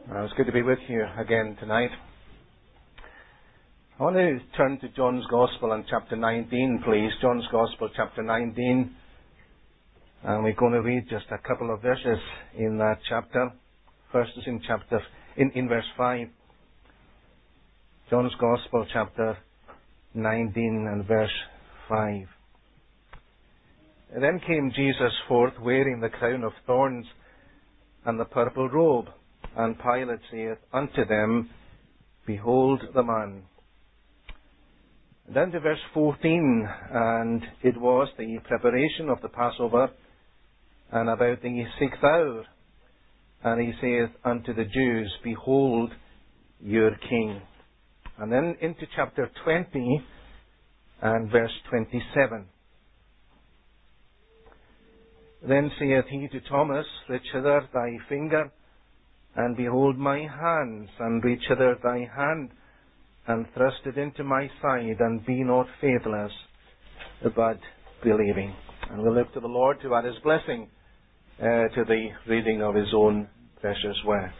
Well, it's good to be with you again tonight. I want to turn to John's Gospel and chapter 19, please. John's Gospel, chapter 19. And we're going to read just a couple of verses in that chapter. First is in verse 5. John's Gospel, chapter 19 and verse 5. Then came Jesus forth, wearing the crown of thorns and the purple robe. And Pilate saith unto them, Behold the man. Then to verse 14, and it was the preparation of the Passover, and about the 6th hour. And he saith unto the Jews, Behold your king. And then into chapter 20 and verse 27. Then saith he to Thomas, Reach hither thy finger, and behold my hands, and reach hither thy hand, and thrust it into my side, and be not faithless, but believing. And we'll look to the Lord to add his blessing to the reading of his own precious word.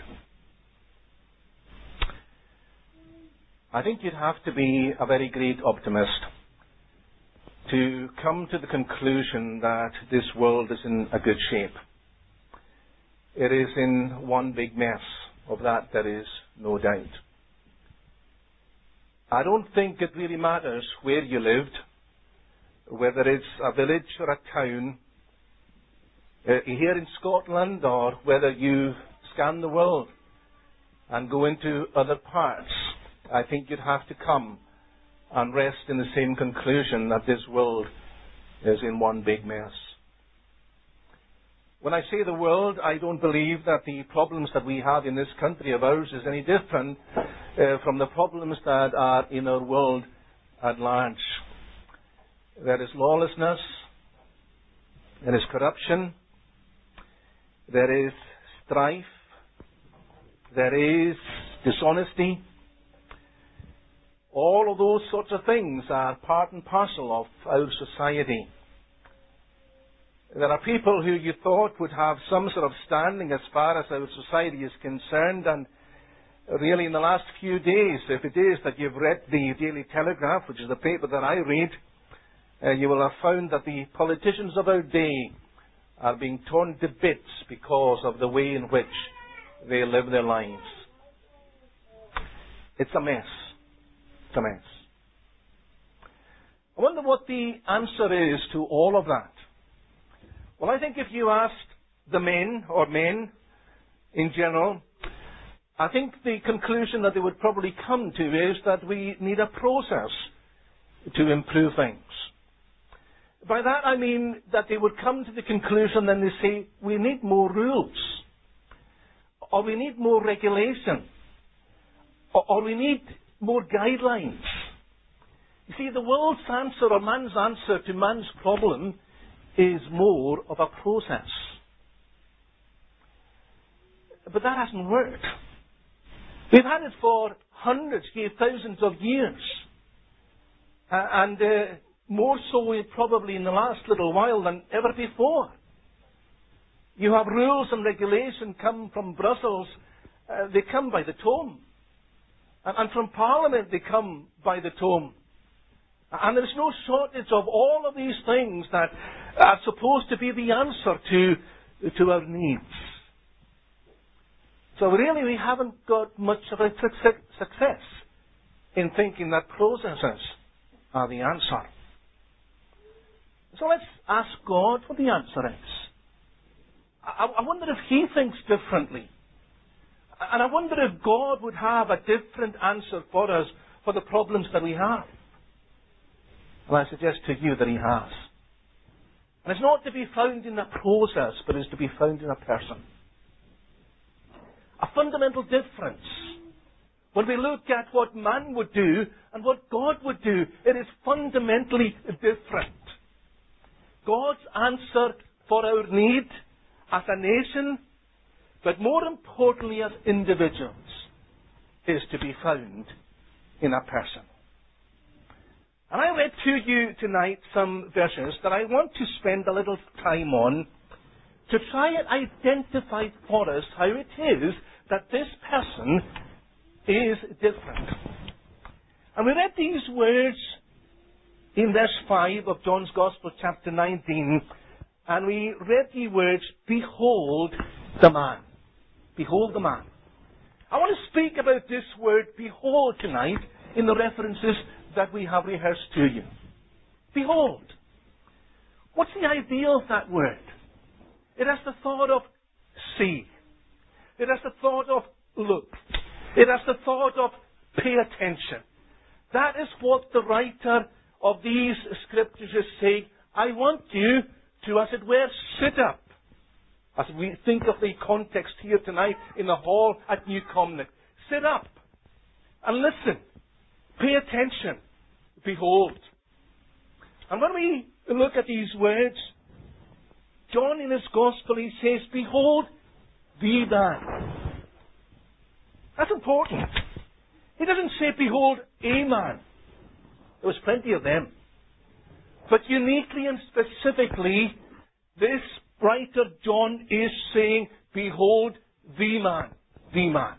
I think you'd have to be a very great optimist to come to the conclusion that this world is in a good shape. It is in one big mess. Of that there is no doubt. I don't think it really matters where you lived, whether it's a village or a town, here in Scotland, or whether you scan the world and go into other parts. I think you'd have to come and rest in the same conclusion that this world is in one big mess. When I say the world, I don't believe that the problems that we have in this country of ours is any different from the problems that are in our world at large. There is lawlessness, there is corruption, there is strife, there is dishonesty. All of those sorts of things are part and parcel of our society. There are people who you thought would have some sort of standing as far as our society is concerned, and really in the last few days, if it is that you've read the Daily Telegraph, which is the paper that I read, you will have found that the politicians of our day are being torn to bits because of the way in which they live their lives. It's a mess. It's a mess. I wonder what the answer is to all of that. Well, I think if you asked the men, or men in general, I think the conclusion that they would probably come to is that we need a process to improve things. By that I mean that they would come to the conclusion and they say, we need more rules, or we need more regulation, or we need more guidelines. You see, the world's answer, or man's answer to man's problem, is more of a process. But that hasn't worked. We've had it for hundreds, thousands of years. And more so probably in the last little while than ever before. You have rules and regulation come from Brussels. They come by the tome. And from Parliament they come by the tome. And there's no shortage of all of these things that are supposed to be the answer to our needs. So really we haven't got much of a success in thinking that processes are the answer. So let's ask God what the answer is. I wonder if He thinks differently. And I wonder if God would have a different answer for us for the problems that we have. Well, I suggest to you that He has. And it's not to be found in a process, but is to be found in a person. A fundamental difference. When we look at what man would do and what God would do, it is fundamentally different. God's answer for our need as a nation, but more importantly as individuals, is to be found in a person. And I read to you tonight some verses that I want to spend a little time on to try and identify for us how it is that this person is different. And we read these words in verse 5 of John's Gospel, chapter 19, and we read the words, "Behold the man." Behold the man. I want to speak about this word, behold, tonight, in the references that we have rehearsed to you. Behold. What's the idea of that word? It has the thought of see. It has the thought of look. It has the thought of pay attention. That is what the writer of these scriptures is saying. I want you to, as it were, sit up. As we think of the context here tonight in the hall at New Covenant. Sit up and listen. Pay attention. Behold. And when we look at these words, John in his Gospel, he says, "Behold the man." That's important. He doesn't say, "Behold a man." There was plenty of them. But uniquely and specifically, this writer John is saying, "Behold the man." The man.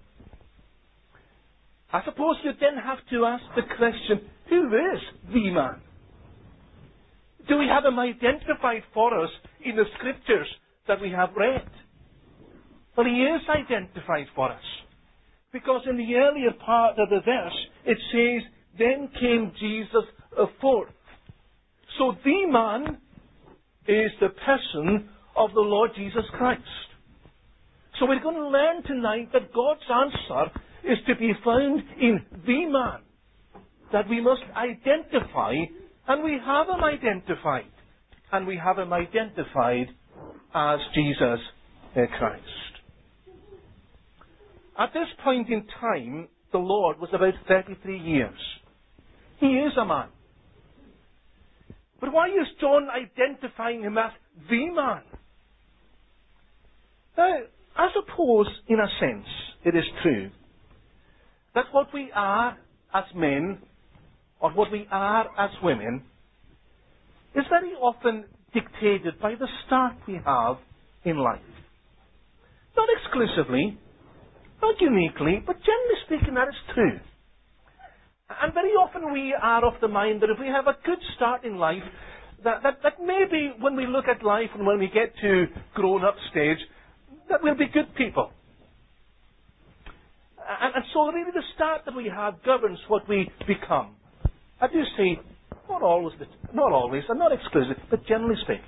I suppose you then have to ask the question, who is the man? Do we have him identified for us in the scriptures that we have read? Well, he is identified for us. Because in the earlier part of the verse, it says, "Then came Jesus forth." So the man is the person of the Lord Jesus Christ. So we're going to learn tonight that God's answer is to be found in the man that we must identify, and we have him identified. And we have him identified as Jesus Christ. At this point in time, the Lord was about 33 years. He is a man. But why is John identifying him as the man? Now, I suppose, in a sense, it is true that what we are as men, or what we are as women, is very often dictated by the start we have in life. Not exclusively, not uniquely, but generally speaking, that is true. And very often we are of the mind that if we have a good start in life, that maybe when we look at life and when we get to grown-up stage, that we'll be good people. And so really the start that we have governs what we become. I do say, not always, and not exclusive, but generally speaking.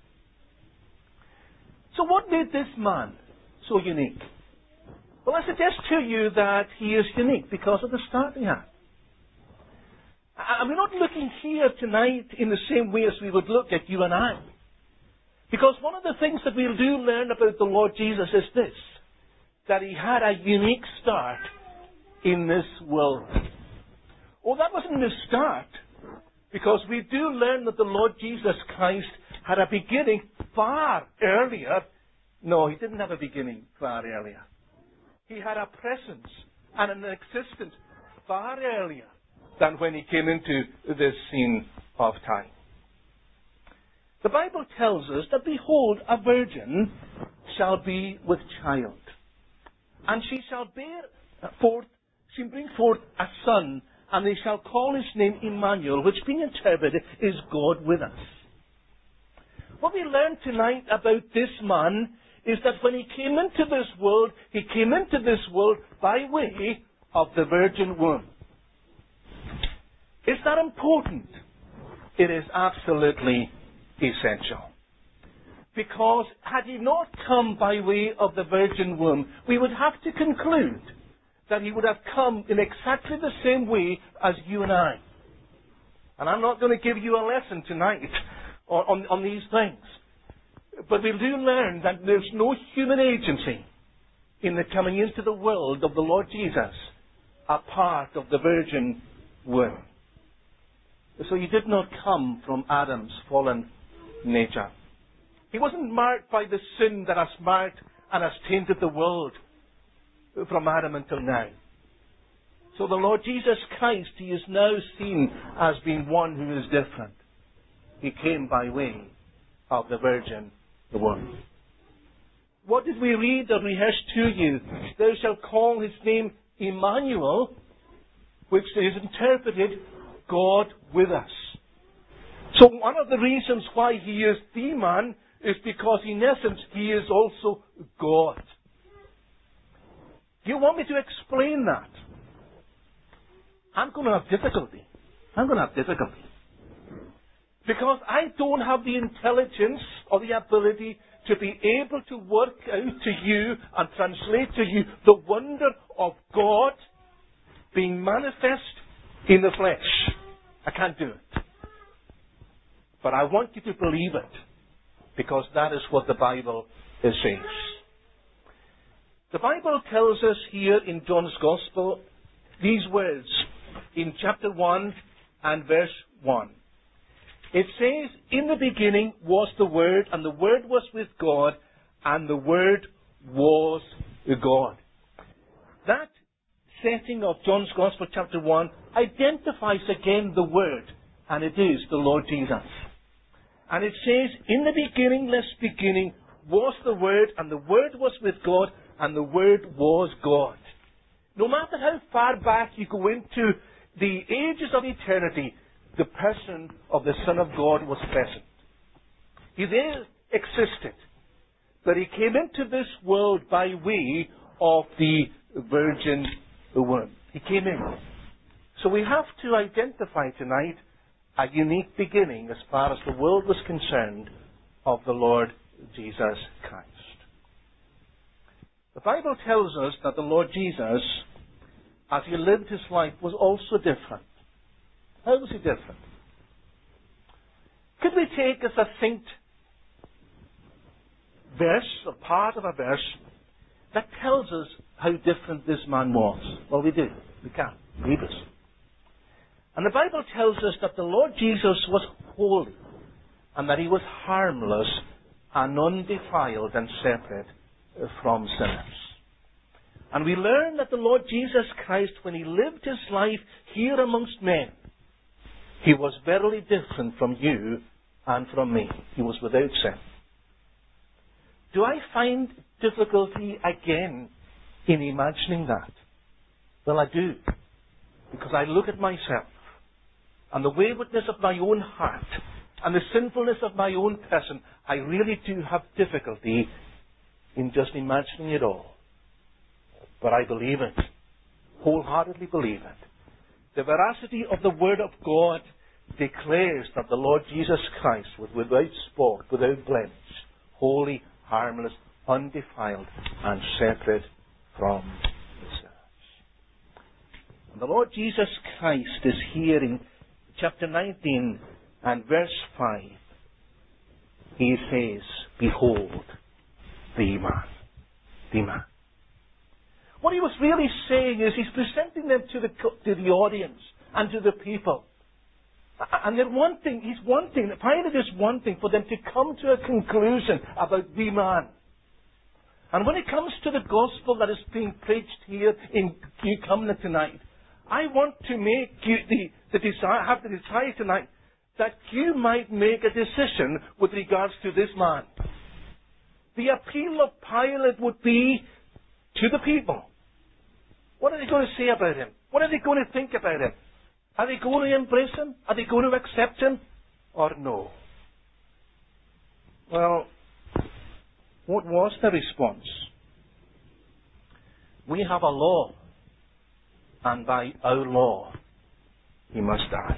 So what made this man so unique? Well, I suggest to you that he is unique because of the start he had. And we're not looking here tonight in the same way as we would look at you and I. Because one of the things that we'll do learn about the Lord Jesus is this, that he had a unique start in this world. Oh, that wasn't his start, because we do learn that the Lord Jesus Christ had a beginning far earlier. No, he didn't have a beginning far earlier. He had a presence and an existence far earlier than when he came into this scene of time. The Bible tells us that, behold, a virgin shall be with child, and she shall bring forth a son, and they shall call his name Emmanuel, which being interpreted is God with us. What we learn tonight about this man is that when he came into this world, he came into this world by way of the virgin womb. Is that important? It is absolutely essential. Because had he not come by way of the virgin womb, we would have to conclude that he would have come in exactly the same way as you and I. And I'm not going to give you a lesson tonight on these things. But we do learn that there's no human agency in the coming into the world of the Lord Jesus apart of the virgin womb. So he did not come from Adam's fallen nature. He wasn't marked by the sin that has marked and has tainted the world from Adam until now. So the Lord Jesus Christ, he is now seen as being one who is different. He came by way of the virgin womb. What did we read or rehearse to you thou shalt call his name Emmanuel, which is interpreted God with us. So one of the reasons why he is the man is because in essence he is also God. Do you want me to explain that? I'm going to have difficulty. Because I don't have the intelligence or the ability to be able to work out to you and translate to you the wonder of God being manifest in the flesh. I can't do it. But I want you to believe it, because that is what the Bible is saying. The Bible tells us here in John's Gospel these words in chapter 1 and verse 1. It says, in the beginning was the Word, and the Word was with God, and the Word was God. That setting of John's Gospel chapter 1 identifies again the Word, and it is the Lord Jesus. And it says, in the beginning was the Word, and the Word was with God, and the Word was God. No matter how far back you go into the ages of eternity, the person of the Son of God was present. He there existed, but he came into this world by way of the virgin womb. He came in. So we have to identify tonight a unique beginning as far as the world was concerned of the Lord Jesus Christ. The Bible tells us that the Lord Jesus, as he lived his life, was also different. How was he different? Could we take a succinct verse, or part of a verse, that tells us how different this man was? Well, we do. We can. Hebrews. And the Bible tells us that the Lord Jesus was holy, and that he was harmless and undefiled and separate from sinners. And we learn that the Lord Jesus Christ, when he lived his life here amongst men, he was verily different from you and from me. He was without sin. Do I find difficulty again in imagining that? Well, I do. Because I look at myself and the waywardness of my own heart and the sinfulness of my own person. I really do have difficulty in just imagining it all. But I believe it. Wholeheartedly believe it. The veracity of the Word of God declares that the Lord Jesus Christ was without spot, without blemish, holy, harmless, undefiled, and separate from the sinners. And the Lord Jesus Christ is here in chapter 19 and verse 5. He says, behold, the man. The man. What he was really saying is he's presenting them to the audience and to the people. And they're wanting, Pilate is wanting for them to come to a conclusion about the man. And when it comes to the gospel that is being preached here in New Covenant tonight, I want to make you the desire tonight that you might make a decision with regards to this man. The appeal of Pilate would be to the people. What are they going to say about him? What are they going to think about him? Are they going to embrace him? Are they going to accept him? Or no? Well, what was the response? We have a law, and by our law, he must die.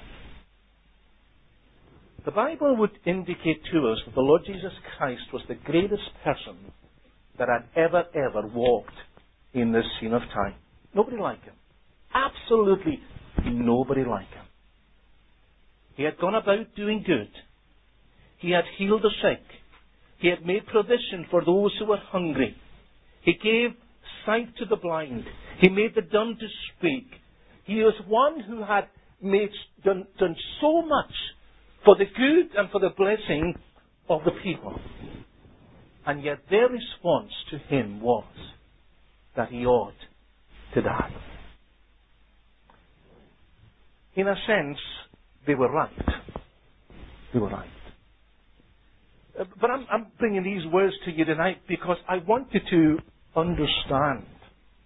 The Bible would indicate to us that the Lord Jesus Christ was the greatest person that had ever walked in this scene of time. Nobody like him. Absolutely nobody like him. He had gone about doing good. He had healed the sick. He had made provision for those who were hungry. He gave sight to the blind. He made the dumb to speak. He was one who had done so much for the good and for the blessing of the people. And yet their response to him was that he ought to die. In a sense, they were right. They were right. But I'm bringing these words to you tonight because I want you to understand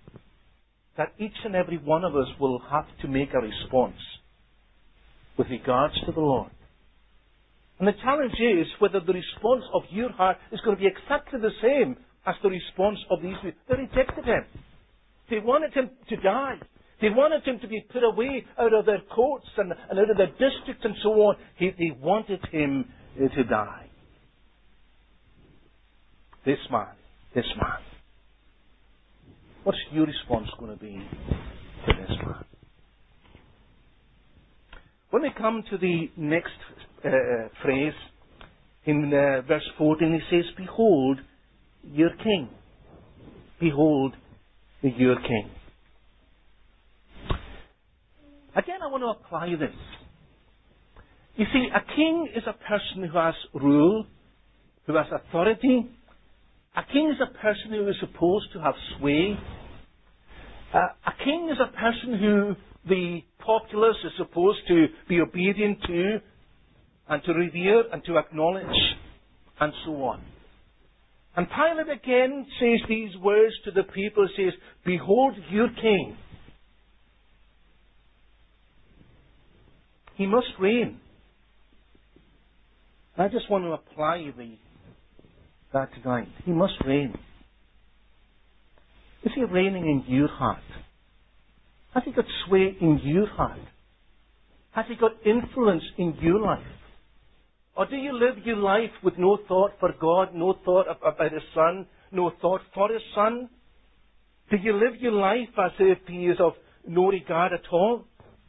that each and every one of us will have to make a response with regards to the Lord. And the challenge is whether the response of your heart is going to be exactly the same as the response of these people. They rejected him. They wanted him to die. They wanted him to be put away out of their courts and out of their districts and so on. They wanted him to die. This man. What's your response going to be to this man? When we come to the next phrase, in verse 14, he says, "Behold your king." Behold your king. Again, I want to apply this. You see, a king is a person who has rule, who has authority. A king is a person who is supposed to have sway. A king is a person who the populace is supposed to be obedient to and to revere and to acknowledge and so on. And Pilate again says these words to the people. He says, "Behold your king." He must reign. I just want to apply that tonight. He must reign. Is he reigning in your heart? Has he got sway in your heart? Has he got influence in your life? Or do you live your life with no thought for God, no thought about His Son, no thought for His Son? Do you live your life as if He is of no regard at all?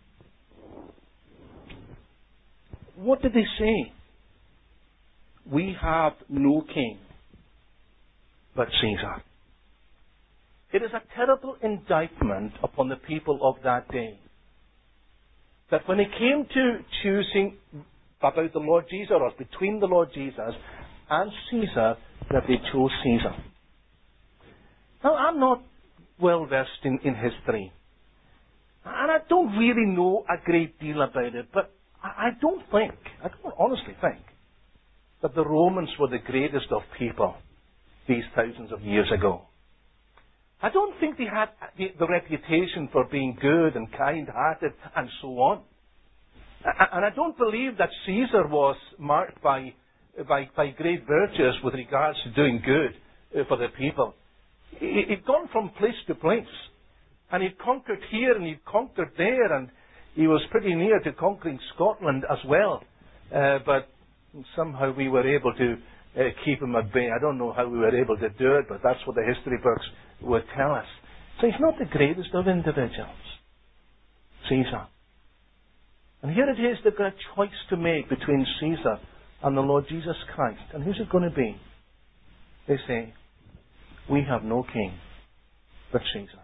What did they say? We have no king but Caesar. It is a terrible indictment upon the people of that day that when it came to choosing about the Lord Jesus, or between the Lord Jesus and Caesar, that they chose Caesar. Now, I'm not well versed in history, and I don't really know a great deal about it, but I don't honestly think that the Romans were the greatest of people these thousands of years ago. I don't think they had the reputation for being good and kind-hearted and so on. And I don't believe that Caesar was marked by great virtues with regards to doing good for the people. He'd gone from place to place. And he'd conquered here and he'd conquered there, and he was pretty near to conquering Scotland as well. But somehow we were able to keep him at bay. I don't know how we were able to do it, but that's what the history books would tell us. So he's not the greatest of individuals, Caesar. And here it is, they've got a choice to make between Caesar and the Lord Jesus Christ. And who's it going to be? They say, we have no king but Caesar.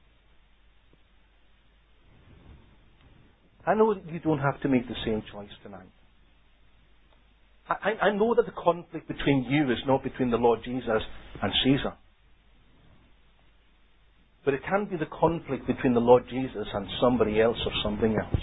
I know you don't have to make the same choice tonight. I know that the conflict between you is not between the Lord Jesus and Caesar. But it can be the conflict between the Lord Jesus and somebody else or something else.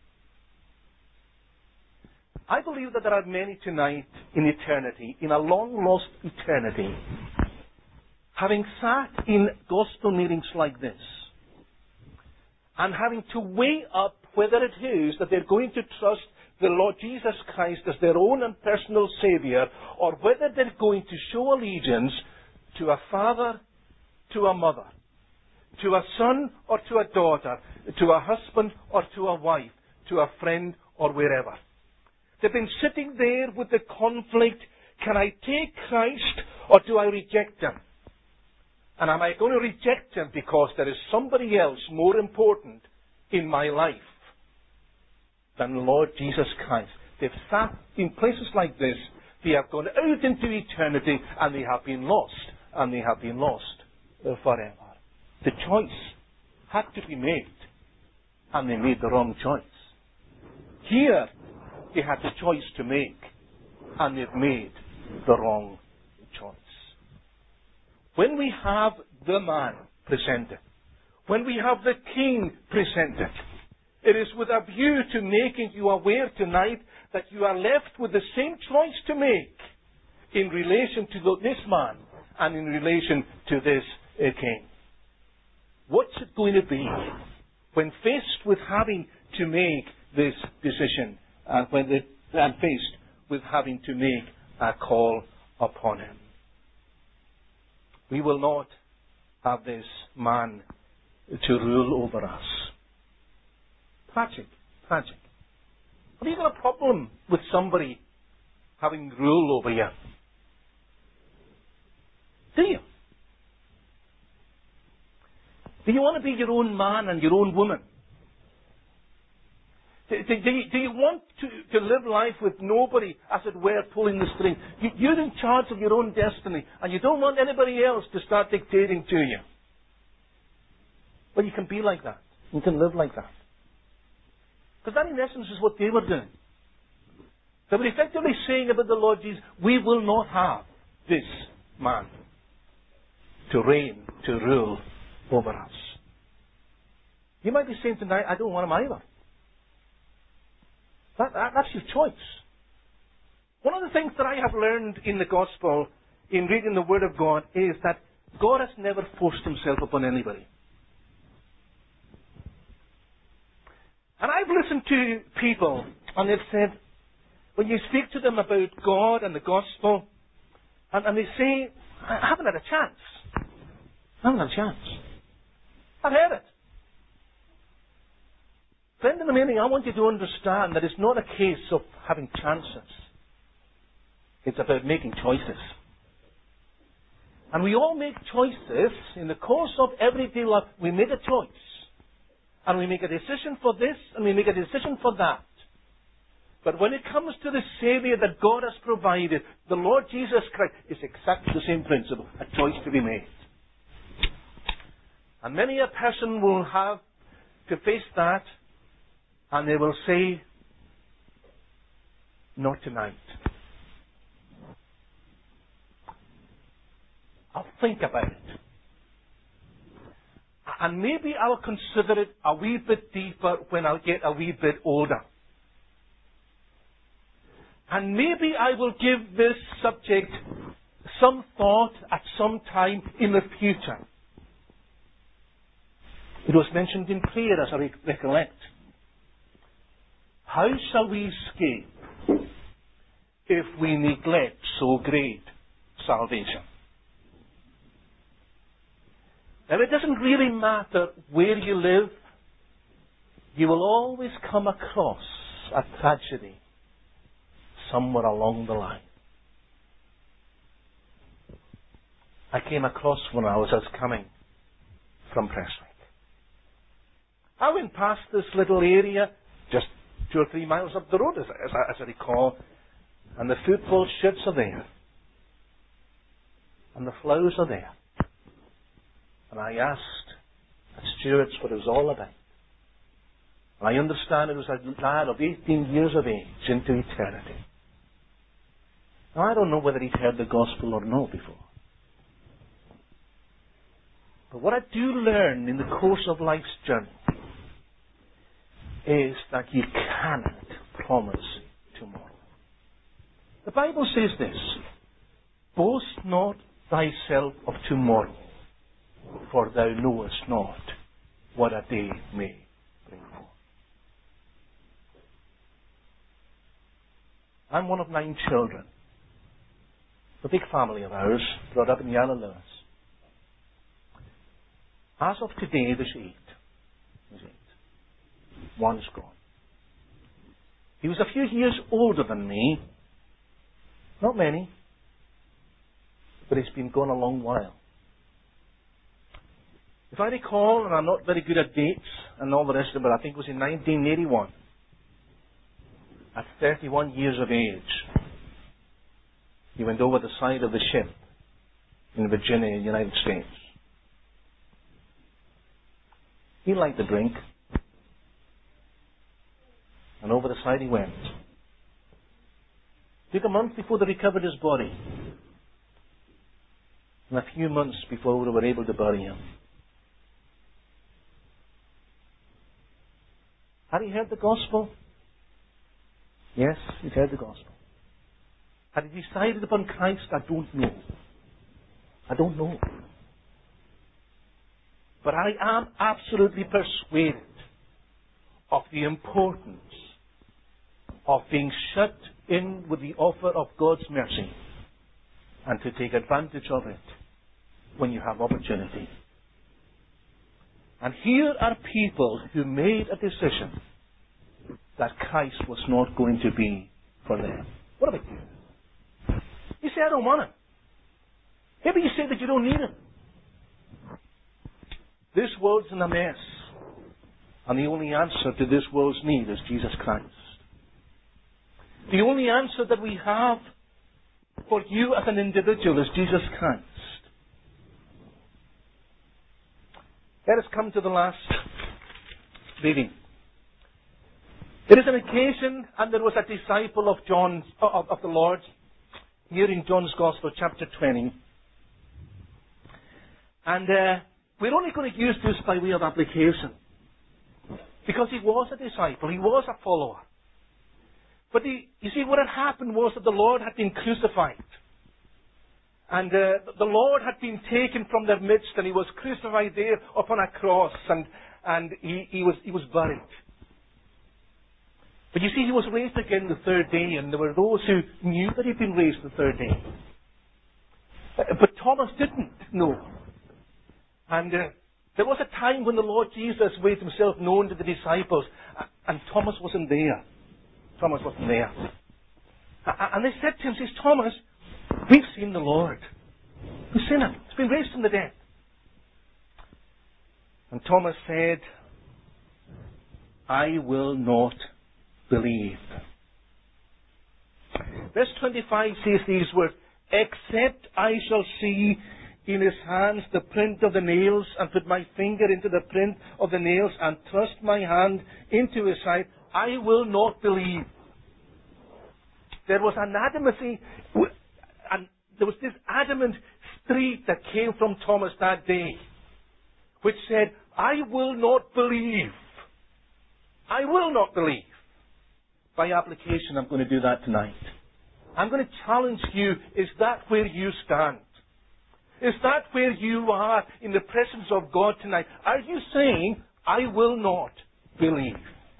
I believe that there are many tonight in eternity, in a long-lost eternity, having sat in gospel meetings like this, and having to weigh up whether it is that they're going to trust the Lord Jesus Christ as their own and personal Saviour, or whether they're going to show allegiance to a father, to a mother, to a son or to a daughter, to a husband or to a wife, to a friend or wherever. They've been sitting there with the conflict, can I take Christ or do I reject Him? And am I going to reject Him because there is somebody else more important in my life than the Lord Jesus Christ? They've sat in places like this, they have gone out into eternity, and they have been lost, and they have been lost forever. The choice had to be made, and they made the wrong choice. Here, they had the choice to make, and they've made the wrong choice. When we have the man presented, when we have the king presented, it is with a view to making you aware tonight that you are left with the same choice to make in relation to this man and in relation to this king. What's it going to be when faced with having to make this decision, and faced with having to make a call upon Him? We will not have this man to rule over us. Tragic. Have you got a problem with somebody having rule over you? Do you? Do you want to be your own man and your own woman? Do you want to live life with nobody, as it were, pulling the string? You're in charge of your own destiny, and you don't want anybody else to start dictating to you. Well, you can be like that. You can live like that. Because that, in essence, is what they were doing. They were effectively saying about the Lord Jesus, we will not have this man to reign, to rule over us. You might be saying tonight, I don't want him either. That's your choice. One of the things that I have learned in the Gospel, in reading the Word of God, is that God has never forced Himself upon anybody. And I've listened to people, and they've said, when you speak to them about God and the Gospel, and they say, I haven't had a chance. I've heard it. Friend in the meaning, I want you to understand that it's not a case of having chances. It's about making choices. And we all make choices in the course of everyday life. We make a choice. And we make a decision for this, and we make a decision for that. But when it comes to the Saviour that God has provided, the Lord Jesus Christ, is exactly the same principle, a choice to be made. And many a person will have to face that, and they will say, not tonight. I'll think about it. And maybe I'll consider it a wee bit deeper when I get a wee bit older. And maybe I will give this subject some thought at some time in the future. It was mentioned in prayer, as I recollect. How shall we escape if we neglect so great salvation? Now, it doesn't really matter where you live. You will always come across a tragedy somewhere along the line. I came across when I was coming from Prestwick. I went past this little area, just 2 or 3 miles up the road, as I recall, and the football sheds are there, and the flowers are there. And I asked at Stewart's what it was all about. And I understand it was a lad of 18 years of age into eternity. Now, I don't know whether he'd heard the gospel or no before. But what I do learn in the course of life's journey is that you cannot promise tomorrow. The Bible says this, boast not thyself of tomorrow, for thou knowest not what a day may bring forth. I'm one of 9 children. The big family of ours, brought up in Yarra Lewis. As of today, there's 8. One's gone. He was a few years older than me. Not many. But he's been gone a long while. If I recall, and I'm not very good at dates and all the rest of it, I think it was in 1981. At 31 years of age, he went over the side of the ship in Virginia, United States. He liked to drink. And over the side he went. Took a month before they recovered his body. And a few months before we were able to bury him. Had he heard the gospel? Yes, he'd heard the gospel. Had he decided upon Christ? I don't know. But I am absolutely persuaded of the importance of being shut in with the offer of God's mercy and to take advantage of it when you have opportunity. And here are people who made a decision that Christ was not going to be for them. What about you? You say, I don't want Him. Maybe you say that you don't need Him. This world's in a mess. And the only answer to this world's need is Jesus Christ. The only answer that we have for you as an individual is Jesus Christ. Let us come to the last reading. It is an occasion, and there was a disciple of the Lord, here in John's Gospel, chapter 20. And we're only going to use this by way of application. Because he was a disciple, he was a follower. But you see, what had happened was that the Lord had been crucified. And the Lord had been taken from their midst, and He was crucified there upon a cross, and he was buried. But you see, He was raised again the third day, and there were those who knew that He'd been raised the third day. But Thomas didn't know. And there was a time when the Lord Jesus made Himself known to the disciples, and Thomas wasn't there. Thomas wasn't there. And they said to him, says, Thomas, we've seen the Lord. We've seen Him. He's been raised from the dead. And Thomas said, I will not believe. Verse 25 says these words, except I shall see in His hands the print of the nails, and put my finger into the print of the nails, and thrust my hand into His side, I will not believe. There was an adamacy, and there was this adamant streak that came from Thomas that day, which said, I will not believe. I will not believe. By application, I'm going to do that tonight. I'm going to challenge you, is that where you stand? Is that where you are in the presence of God tonight? Are you saying, I will not believe?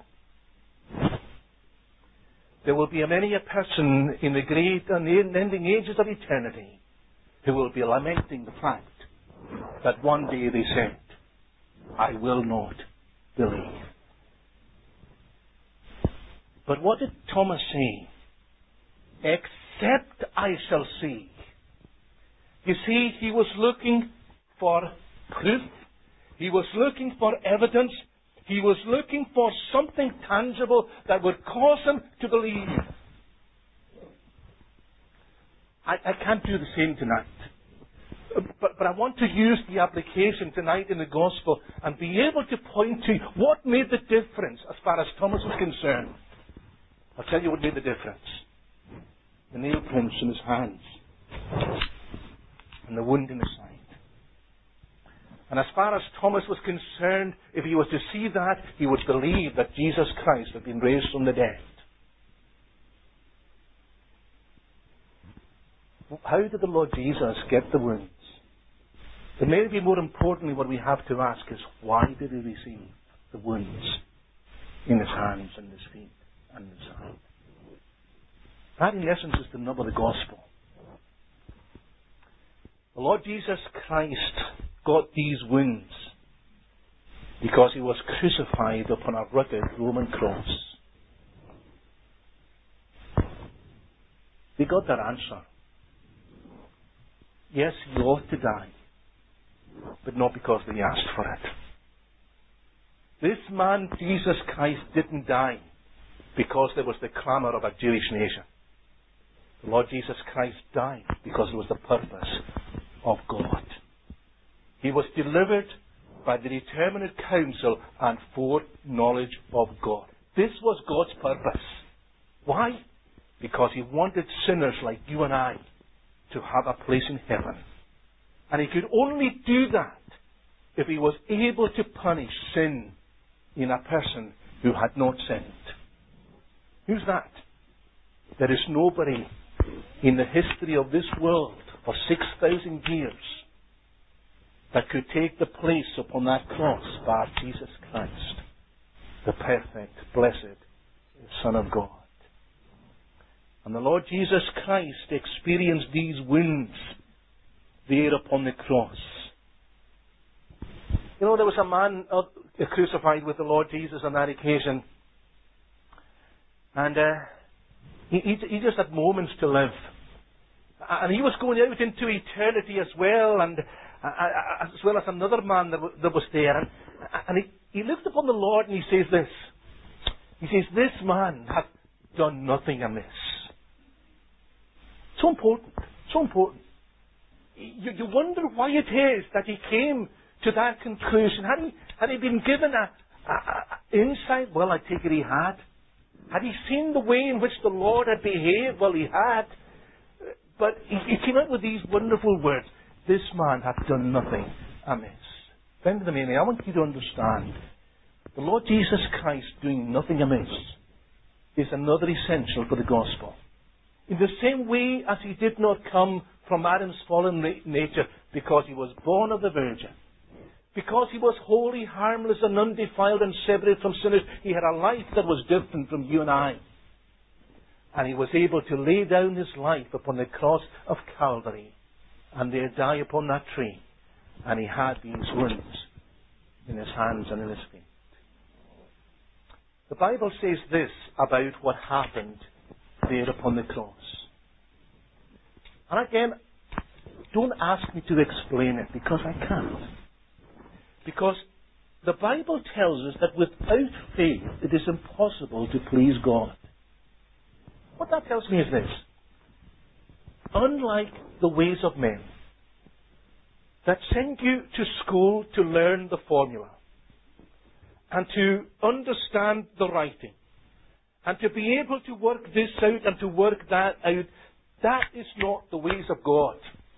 There will be many a person in the great and ending ages of eternity who will be lamenting the fact that one day they said, I will not believe. But what did Thomas say? Except I shall see. You see, he was looking for proof. He was looking for evidence. He was looking for something tangible that would cause him to believe. I can't do the same tonight. But I want to use the application tonight in the Gospel and be able to point to what made the difference as far as Thomas was concerned. I'll tell you what made the difference. The nail prints in his hands. And the wound in his side. And as far as Thomas was concerned, if he was to see that, he would believe that Jesus Christ had been raised from the dead. How did the Lord Jesus get the wounds? But maybe more importantly, what we have to ask is, why did He receive the wounds in His hands and His feet and His side? That, in essence, is the nub of the Gospel. The Lord Jesus Christ got these wounds because He was crucified upon a rugged Roman cross. They got their answer. Yes, He ought to die, but not because they asked for it. This man, Jesus Christ, didn't die because there was the clamour of a Jewish nation. The Lord Jesus Christ died because it was the purpose of God. He was delivered by the determinate counsel and foreknowledge of God. This was God's purpose. Why? Because He wanted sinners like you and I to have a place in heaven. And He could only do that if He was able to punish sin in a person who had not sinned. Who's that? There is nobody in the history of this world for 6,000 years that could take the place upon that cross by Jesus Christ, the perfect, blessed Son of God. And the Lord Jesus Christ experienced these wounds there upon the cross. You know, there was a man crucified with the Lord Jesus on that occasion. And he just had moments to live. And he was going out into eternity as well, and as well as another man that was there. And he looked upon the Lord and he says this. He says, "This man hath done nothing amiss." So important. So important. You wonder why it is that he came to that conclusion. Had he been given a insight? Well, I take it he had. Had he seen the way in which the Lord had behaved? Well, he had. But he came out with these wonderful words. "This man hath done nothing amiss." Friend of the meaning, I want you to understand, the Lord Jesus Christ doing nothing amiss is another essential for the gospel. In the same way as he did not come from Adam's fallen nature because he was born of the Virgin, because he was holy, harmless and undefiled and separate from sinners, he had a life that was different from you and I. And he was able to lay down his life upon the cross of Calvary and there die upon that tree. And he had these wounds in his hands and in his feet. The Bible says this about what happened there upon the cross. And again, don't ask me to explain it, because I can't. Because the Bible tells us that without faith it is impossible to please God. What that tells me is this. Unlike the ways of men that send you to school to learn the formula and to understand the writing and to be able to work this out and to work that out, that is not the ways of God.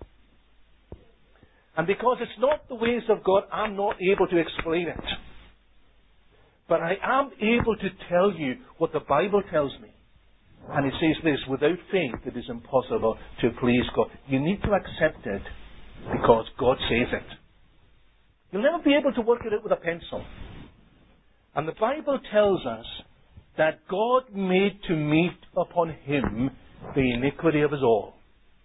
And because it's not the ways of God, I'm not able to explain it. But I am able to tell you what the Bible tells me. And it says this: without faith it is impossible to please God. You need to accept it because God says it. You'll never be able to work it out with a pencil. And the Bible tells us that God made to meet upon him the iniquity of us all.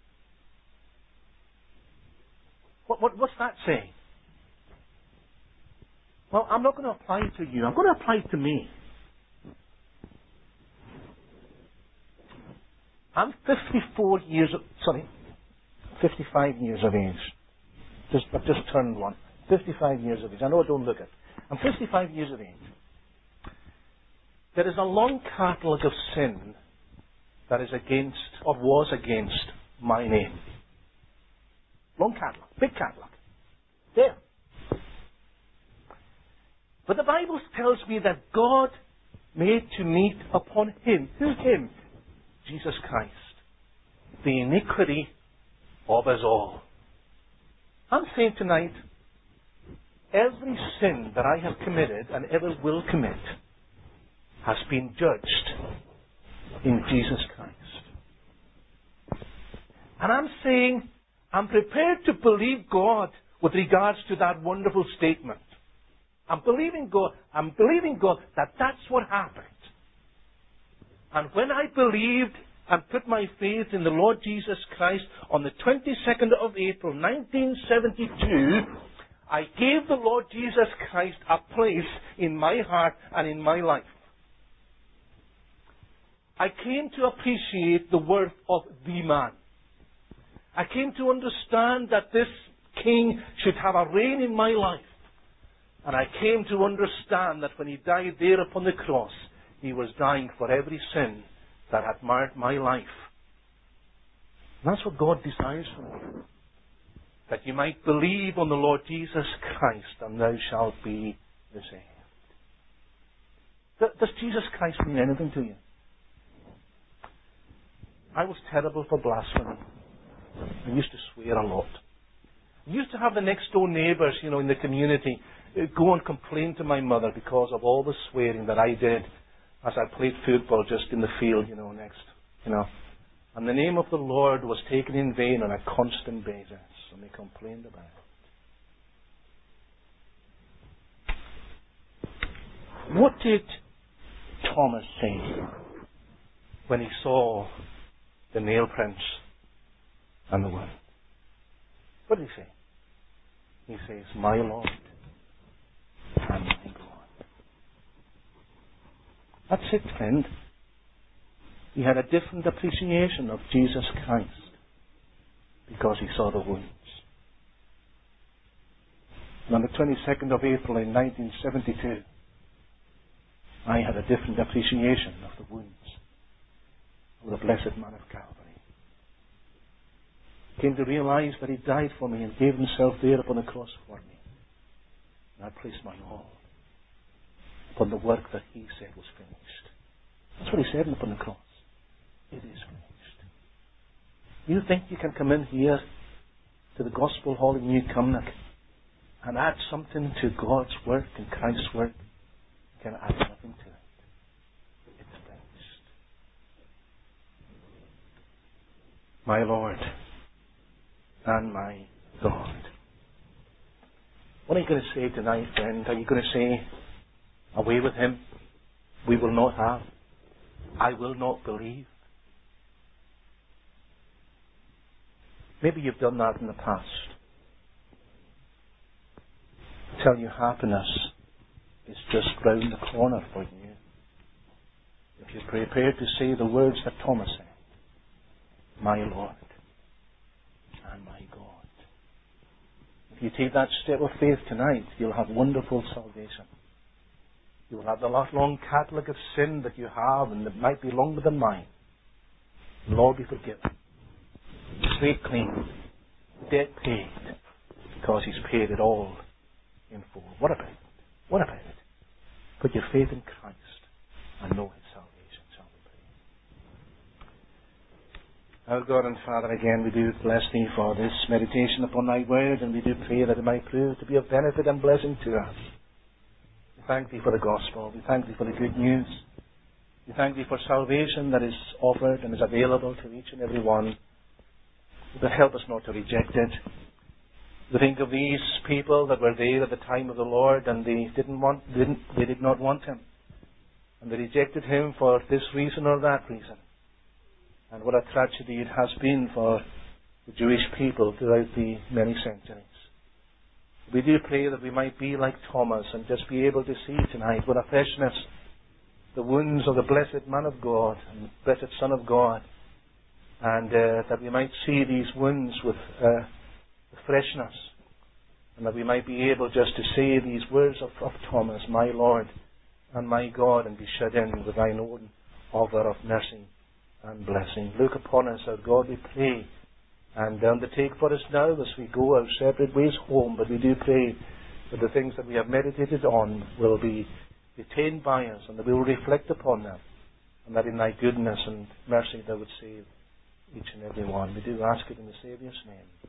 What's that saying? Well, I'm not going to apply it to you. I'm going to apply it to me. I'm 55 years of age. I've just turned one. 55 years of age. I know I don't look it. I'm 55 years of age. There is a long catalogue of sin that is against, or was against, my name. Long catalogue. Big catalogue. There. But the Bible tells me that God made to meet upon him. Who's him? Jesus Christ. The iniquity of us all. I'm saying tonight, every sin that I have committed and ever will commit has been judged in Jesus Christ. And I'm saying, I'm prepared to believe God with regards to that wonderful statement. I'm believing God that that's what happened. And when I believed and put my faith in the Lord Jesus Christ on the 22nd of April 1972, I gave the Lord Jesus Christ a place in my heart and in my life. I came to appreciate the worth of the man. I came to understand that this king should have a reign in my life. And I came to understand that when he died there upon the cross, he was dying for every sin that had marred my life. And that's what God desires from you. That you might believe on the Lord Jesus Christ, and thou shalt be saved. Does Jesus Christ mean anything to you? I was terrible for blasphemy. I used to swear a lot. I used to have the next door neighbours, in the community, go and complain to my mother because of all the swearing that I did as I played football just in the field, next. And the name of the Lord was taken in vain on a constant basis. And they complained about it. What did Thomas say when he saw the nail prints and the wound? What did he say? He says, "My Lord and my God." That's it, friend. He had a different appreciation of Jesus Christ because he saw the wounds. And on the 22nd of April in 1972, I had a different appreciation of the wounds of the blessed man of Calvary. I came to realize that he died for me and gave himself there upon the cross for me. And I placed my all upon the work that he said was finished. That's what he said upon the cross. It is finished. You think you can come in here to the Gospel Hall in New Cumnock and add something to God's work and Christ's work? You can add nothing to it. It's finished. My Lord and my God. What are you going to say tonight, friend? Are you going to say, "Away with him, we will not have, I will not believe"? Maybe you've done that in the past. I tell you, happiness is just round the corner for you. If you're prepared to say the words that Thomas said, "My Lord and my God." If you take that step of faith tonight, you'll have wonderful salvation. You'll have the long catalog of sin that you have, and that might be longer than mine. Lord, be forgiven. Slate clean, debt paid, because he's paid it all in full. What about it? What about it? Put your faith in Christ and know his salvation, shall we pray. Our God and Father, again we do bless thee for this meditation upon thy word, and we do pray that it might prove to be of benefit and blessing to us. We thank thee for the gospel. We thank thee for the good news. We thank thee for salvation that is offered and is available to each and every one. But help us not to reject it. We think of these people that were there at the time of the Lord, and they did not want him. And they rejected him for this reason or that reason. And what a tragedy it has been for the Jewish people throughout the many centuries. We do pray that we might be like Thomas and just be able to see tonight with a freshness the wounds of the blessed man of God and the blessed Son of God. And that we might see these wounds with freshness. And that we might be able just to say these words of Thomas, "My Lord and my God," and be shut in with thine own offer of mercy and blessing. Look upon us, our God, we pray. And undertake for us now as we go our separate ways home. But we do pray that the things that we have meditated on will be retained by us, and that we will reflect upon them. And that in thy goodness and mercy thou would save each and every one. We do ask it in the Saviour's name.